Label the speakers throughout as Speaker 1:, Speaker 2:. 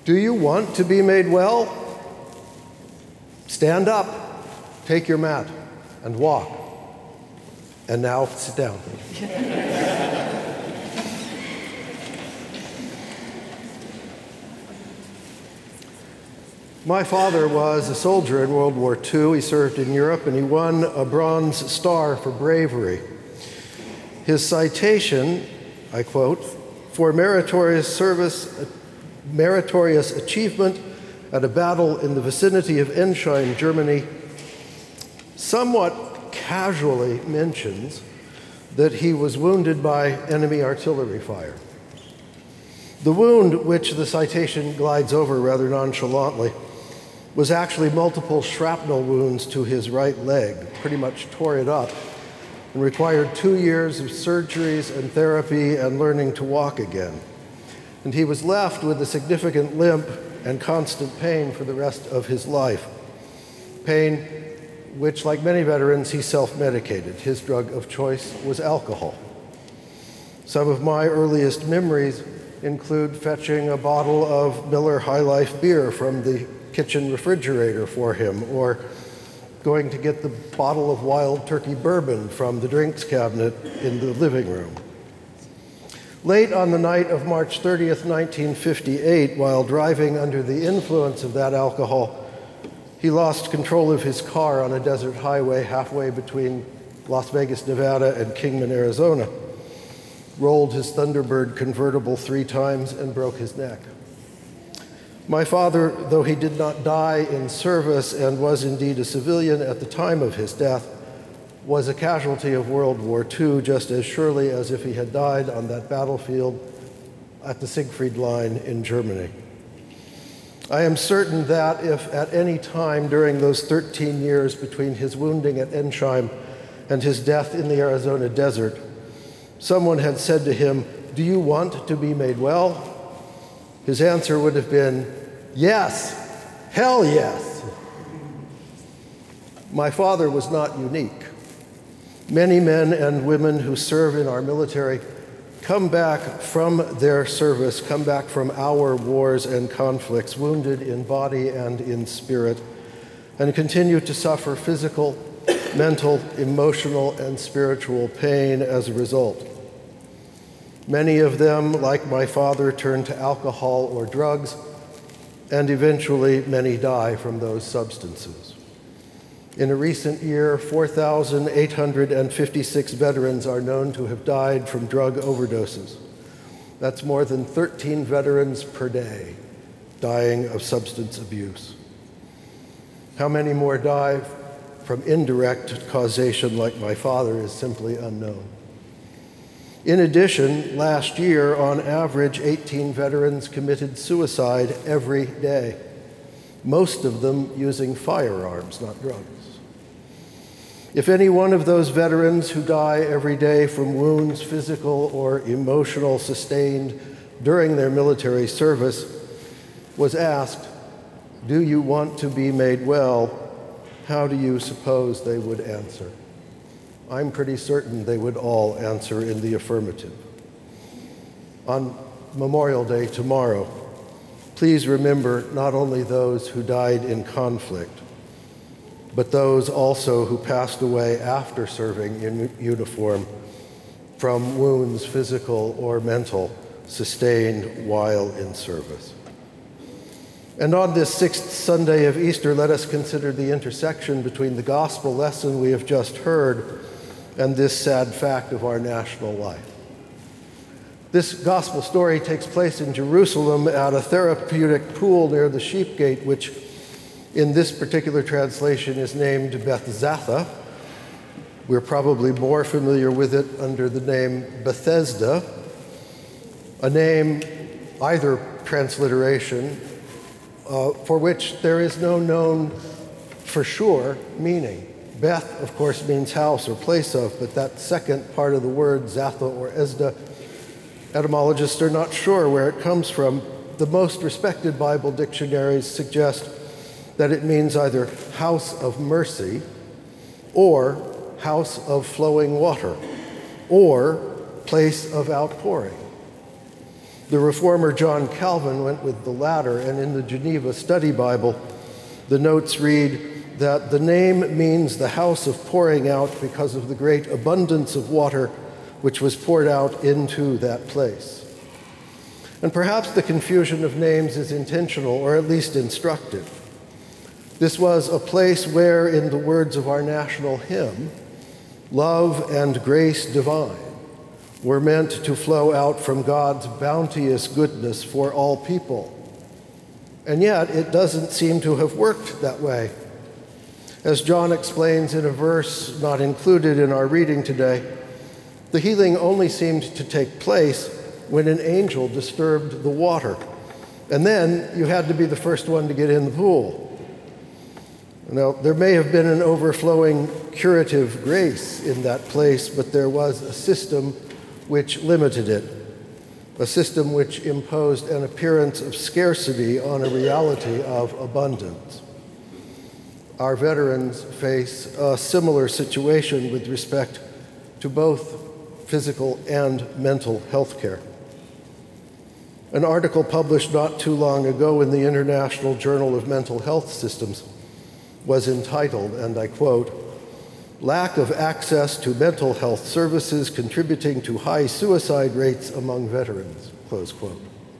Speaker 1: Do you want to be made well? Stand up, take your mat, and walk. And now sit down. My father was a soldier in World War II. He served in Europe, and he won a Bronze Star for bravery. His citation, I quote, "for meritorious service, meritorious achievement at a battle in the vicinity of Ensheim, Germany," somewhat casually mentions that he was wounded by enemy artillery fire. The wound, which the citation glides over rather nonchalantly, was actually multiple shrapnel wounds to his right leg, pretty much tore it up, and required 2 years of surgeries and therapy and learning to walk again. And he was left with a significant limp and constant pain for the rest of his life. Pain which, like many veterans, he self-medicated. His drug of choice was alcohol. Some of my earliest memories include fetching a bottle of Miller High Life beer from the kitchen refrigerator for him, or going to get the bottle of Wild Turkey bourbon from the drinks cabinet in the living room. Late on the night of March 30th, 1958, while driving under the influence of that alcohol, he lost control of his car on a desert highway halfway between Las Vegas, Nevada and Kingman, Arizona, rolled his Thunderbird convertible 3 times and broke his neck. My father, though he did not die in service and was indeed a civilian at the time of his death, was a casualty of World War II just as surely as if he had died on that battlefield at the Siegfried Line in Germany. I am certain that if at any time during those 13 years between his wounding at Ensheim and his death in the Arizona desert, someone had said to him, "Do you want to be made well?" his answer would have been, "Yes, hell yes." My father was not unique. Many men and women who serve in our military come back from their service, come back from our wars and conflicts, wounded in body and in spirit, and continue to suffer physical, mental, emotional, and spiritual pain as a result. Many of them, like my father, turn to alcohol or drugs, and eventually many die from those substances. In a recent year, 4,856 veterans are known to have died from drug overdoses. That's more than 13 veterans per day dying of substance abuse. How many more die from indirect causation like my father is simply unknown. In addition, last year, on average, 18 veterans committed suicide every day, most of them using firearms, not drugs. If any one of those veterans who die every day from wounds, physical or emotional, sustained during their military service, was asked, "Do you want to be made well?" how do you suppose they would answer? I'm pretty certain they would all answer in the affirmative. On Memorial Day tomorrow, please remember not only those who died in conflict, but those also who passed away after serving in uniform from wounds, physical or mental, sustained while in service. And on this 6th Sunday of Easter, let us consider the intersection between the gospel lesson we have just heard and this sad fact of our national life. This gospel story takes place in Jerusalem at a therapeutic pool near the Sheep Gate, which in this particular translation is named Bethzatha. We're probably more familiar with it under the name Bethesda, a name, either transliteration, for which there is no known for sure meaning. Beth, of course, means house or place of, but that second part of the word, Zatha or Esda, etymologists are not sure where it comes from. The most respected Bible dictionaries suggest that it means either house of mercy or house of flowing water or place of outpouring. The reformer John Calvin went with the latter, and in the Geneva Study Bible, the notes read that the name means the house of pouring out because of the great abundance of water which was poured out into that place. And perhaps the confusion of names is intentional, or at least instructive. This was a place where, in the words of our national hymn, love and grace divine were meant to flow out from God's bounteous goodness for all people. And yet, it doesn't seem to have worked that way. As John explains in a verse not included in our reading today, the healing only seemed to take place when an angel disturbed the water. And then you had to be the first one to get in the pool. Now, there may have been an overflowing curative grace in that place, but there was a system which limited it, a system which imposed an appearance of scarcity on a reality of abundance. Our veterans face a similar situation with respect to both physical and mental health care. An article published not too long ago in the International Journal of Mental Health Systems was entitled, and I quote, "Lack of access to mental health services contributing to high suicide rates among veterans," close quote.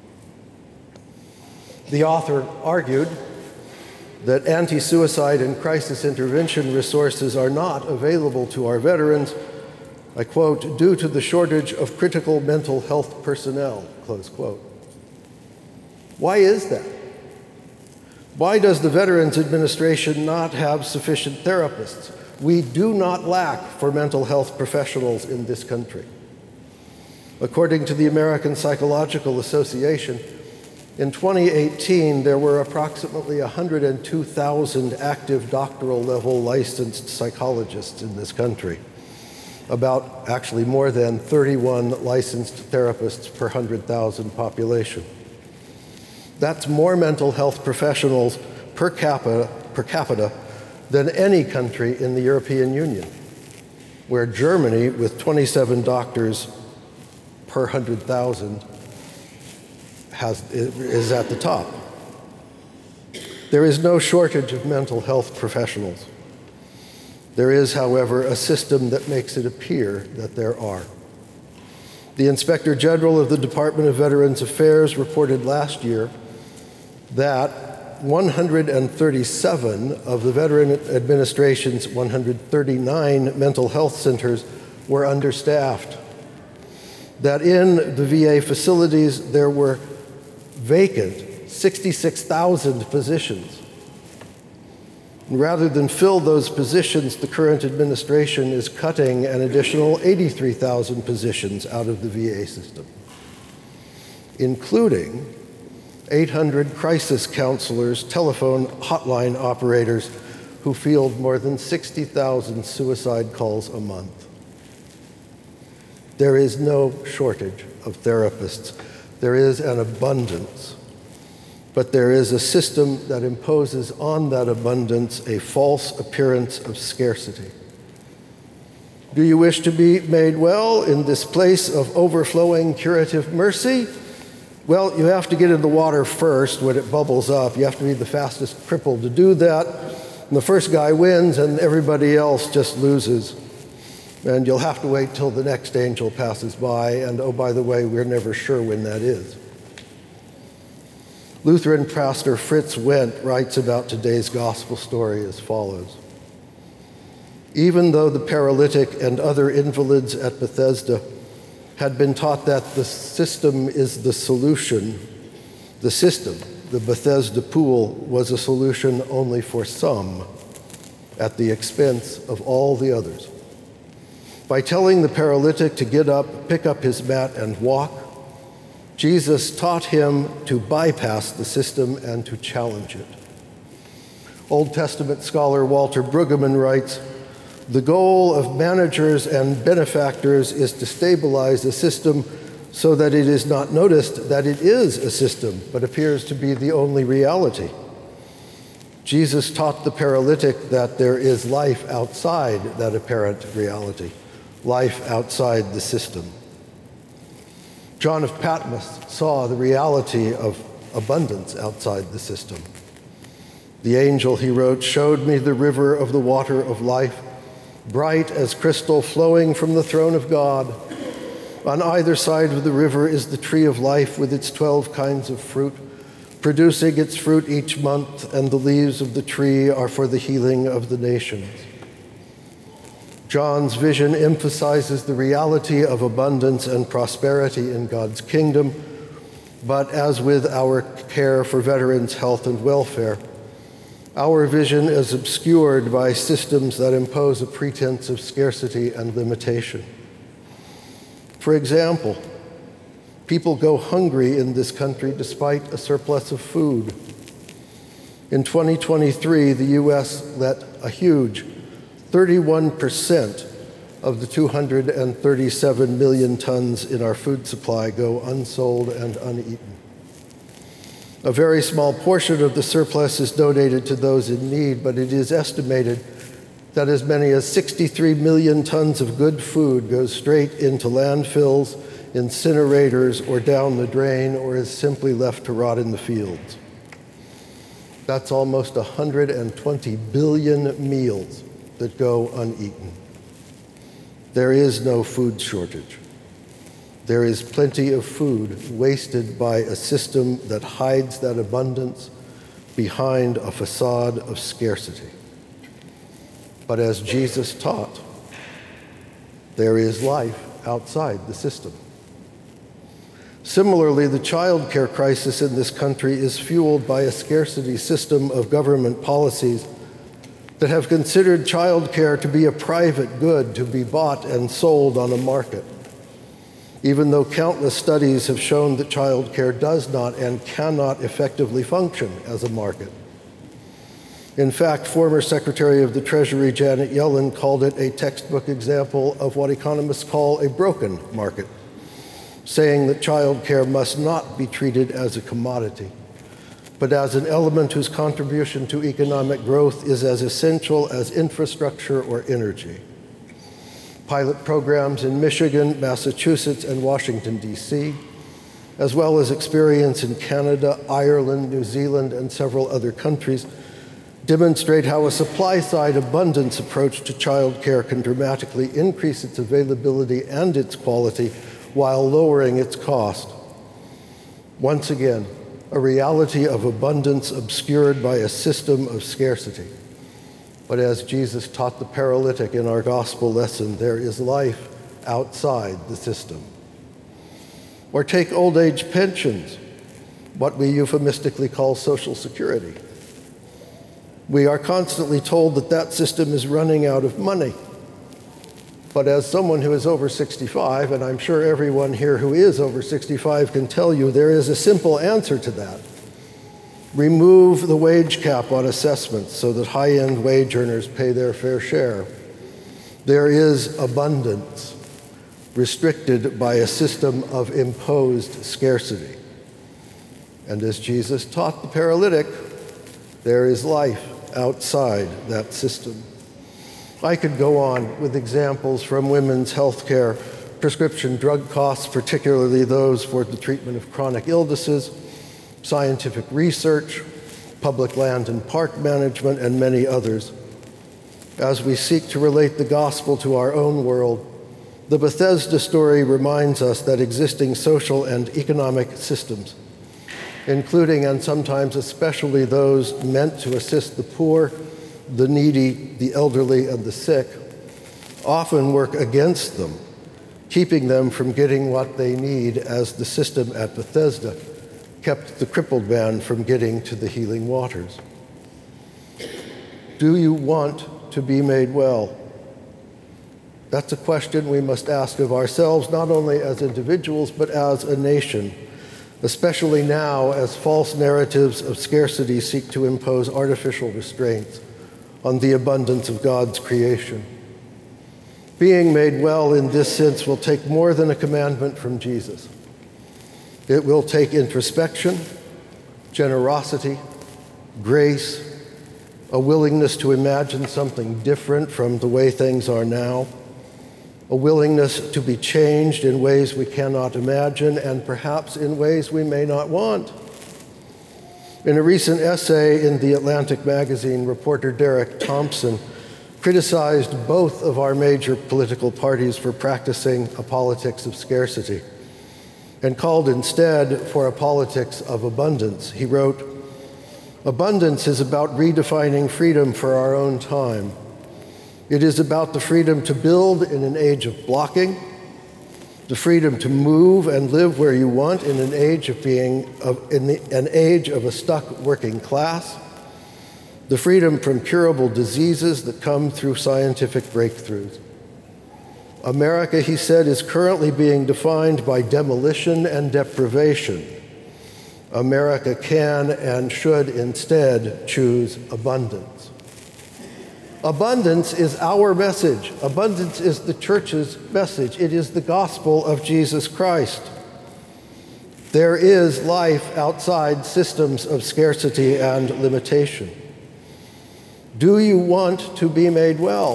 Speaker 1: The author argued that anti-suicide and crisis intervention resources are not available to our veterans, I quote, "due to the shortage of critical mental health personnel," close quote. Why is that? Why does the Veterans Administration not have sufficient therapists? We do not lack for mental health professionals in this country. According to the American Psychological Association, in 2018, there were approximately 102,000 active doctoral level licensed psychologists in this country, about actually more than 31 licensed therapists per 100,000 population. That's more mental health professionals per capita than any country in the European Union, where Germany, with 27 doctors per 100,000, is at the top. There is no shortage of mental health professionals. There is, however, a system that makes it appear that there are. The Inspector General of the Department of Veterans Affairs reported last year that 137 of the Veteran Administration's 139 mental health centers were understaffed. That in the VA facilities there were vacant 66,000 positions. And rather than fill those positions, the current administration is cutting an additional 83,000 positions out of the VA system, including 800 crisis counselors, telephone hotline operators who field more than 60,000 suicide calls a month. There is no shortage of therapists. There is an abundance, but there is a system that imposes on that abundance a false appearance of scarcity. Do you wish to be made well in this place of overflowing curative mercy? Well, you have to get in the water first when it bubbles up. You have to be the fastest cripple to do that. And the first guy wins and everybody else just loses. And you'll have to wait till the next angel passes by, and oh, by the way, we're never sure when that is. Lutheran pastor Fritz Wendt writes about today's gospel story as follows. Even though the paralytic and other invalids at Bethesda had been taught that the system is the solution, the system, the Bethesda pool, was a solution only for some, at the expense of all the others. By telling the paralytic to get up, pick up his mat, and walk, Jesus taught him to bypass the system and to challenge it. Old Testament scholar Walter Brueggemann writes, "The goal of managers and benefactors is to stabilize a system so that it is not noticed that it is a system, but appears to be the only reality." Jesus taught the paralytic that there is life outside that apparent reality, life outside the system. John of Patmos saw the reality of abundance outside the system. The angel, he wrote, showed me the river of the water of life, bright as crystal, flowing from the throne of God. On either side of the river is the tree of life with its 12 kinds of fruit, producing its fruit each month, and the leaves of the tree are for the healing of the nations. John's vision emphasizes the reality of abundance and prosperity in God's kingdom, but as with our care for veterans' health and welfare, our vision is obscured by systems that impose a pretense of scarcity and limitation. For example, people go hungry in this country despite a surplus of food. In 2023, the U.S. let a huge 31% of the 237 million tons in our food supply go unsold and uneaten. A very small portion of the surplus is donated to those in need, but it is estimated that as many as 63 million tons of good food goes straight into landfills, incinerators, or down the drain, or is simply left to rot in the fields. That's almost 120 billion meals that go uneaten. There is no food shortage. There is plenty of food wasted by a system that hides that abundance behind a facade of scarcity. But as Jesus taught, there is life outside the system. Similarly, the child care crisis in this country is fueled by a scarcity system of government policies that have considered child care to be a private good to be bought and sold on a market, even though countless studies have shown that child care does not and cannot effectively function as a market. In fact, former Secretary of the Treasury Janet Yellen called it a textbook example of what economists call a broken market, saying that child care must not be treated as a commodity, but as an element whose contribution to economic growth is as essential as infrastructure or energy. Pilot programs in Michigan, Massachusetts, and Washington, D.C., as well as experience in Canada, Ireland, New Zealand, and several other countries, demonstrate how a supply-side abundance approach to child care can dramatically increase its availability and its quality while lowering its cost. Once again, a reality of abundance obscured by a system of scarcity. But as Jesus taught the paralytic in our gospel lesson, there is life outside the system. Or take old age pensions, what we euphemistically call Social Security. We are constantly told that that system is running out of money. But as someone who is over 65, and I'm sure everyone here who is over 65 can tell you, there is a simple answer to that. Remove the wage cap on assessments so that high-end wage earners pay their fair share. There is abundance restricted by a system of imposed scarcity. And as Jesus taught the paralytic, there is life outside that system. I could go on with examples from women's health care, prescription drug costs, particularly those for the treatment of chronic illnesses, scientific research, public land and park management, and many others. As we seek to relate the gospel to our own world, the Bethesda story reminds us that existing social and economic systems, including and sometimes especially those meant to assist the poor, the needy, the elderly, and the sick, often work against them, keeping them from getting what they need, as the system at Bethesda kept the crippled man from getting to the healing waters. Do you want to be made well? That's a question we must ask of ourselves, not only as individuals, but as a nation, especially now as false narratives of scarcity seek to impose artificial restraints on the abundance of God's creation. Being made well in this sense will take more than a commandment from Jesus. It will take introspection, generosity, grace, a willingness to imagine something different from the way things are now, a willingness to be changed in ways we cannot imagine and perhaps in ways we may not want. In a recent essay in The Atlantic magazine, reporter Derek Thompson criticized both of our major political parties for practicing a politics of scarcity and called instead for a politics of abundance. He wrote, "Abundance is about redefining freedom for our own time. It is about the freedom to build in an age of blocking, the freedom to move and live where you want in an age of an age of a stuck working class, the freedom from curable diseases that come through scientific breakthroughs. America," he said, "is currently being defined by demolition and deprivation. America can and should instead choose abundance." Abundance is our message. Abundance is the church's message. It is the gospel of Jesus Christ. There is life outside systems of scarcity and limitation. Do you want to be made well?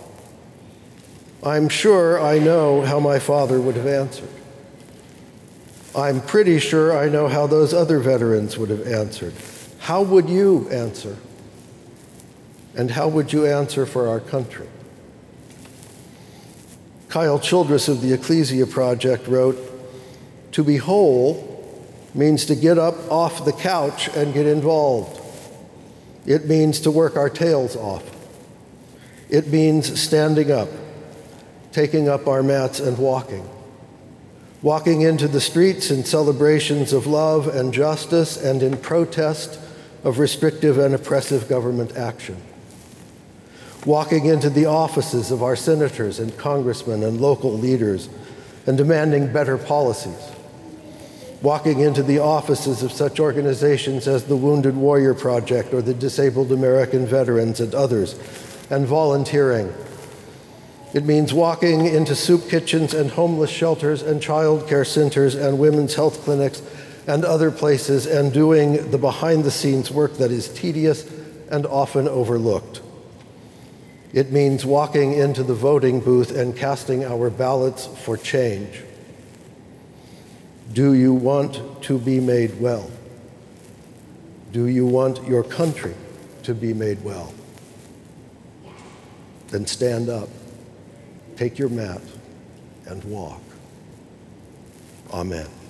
Speaker 1: I'm sure I know how my father would have answered. I'm pretty sure I know how those other veterans would have answered. How would you answer? And how would you answer for our country? Kyle Childress of the Ecclesia Project wrote, "To be whole means to get up off the couch and get involved. It means to work our tails off. It means standing up, taking up our mats and walking into the streets in celebrations of love and justice and in protest of restrictive and oppressive government action. Walking into the offices of our senators and congressmen and local leaders and demanding better policies. Walking into the offices of such organizations as the Wounded Warrior Project or the Disabled American Veterans and others, and volunteering. It means walking into soup kitchens and homeless shelters and child care centers and women's health clinics and other places and doing the behind-the-scenes work that is tedious and often overlooked. It means walking into the voting booth and casting our ballots for change. Do you want to be made well? Do you want your country to be made well? Then stand up, take your mat, and walk. Amen.